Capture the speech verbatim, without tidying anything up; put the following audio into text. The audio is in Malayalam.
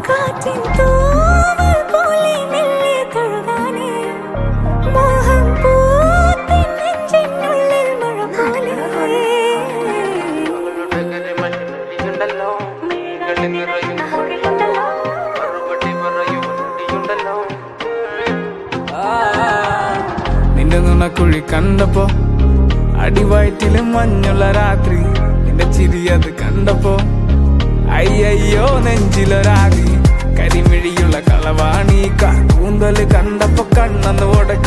നിന്റെ നുണക്കുഴി കണ്ടപ്പോ അടിവയറ്റില് മഞ്ഞുള്ള രാത്രി നിന്റെ ചിരി അത് കണ്ടപ്പോ അയ്യോ നെഞ്ചിലൊരാകി കരിമിഴിയുള്ള കളവാണി കൂന്തല് കണ്ടപ്പോ കണ്ണന്ന് ഉടക്കി